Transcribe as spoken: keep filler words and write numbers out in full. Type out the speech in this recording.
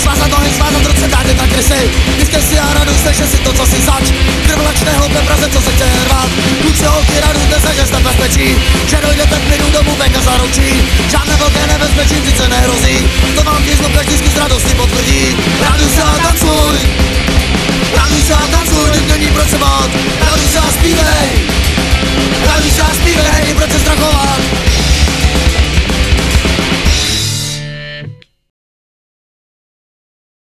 svázat nohy, svázat ruce, dát je tak krysy. Jistě si a radujte, že si to, co si zač. Krvlačné hloupé praze, co se chce rvát. Kluci, holky, radujte se, že jste v bezpečí. Že dojdete v klidu domů, venka zaručí. Žádné velké nebezpečí sice nehrozí. To vám když každý zkus radosti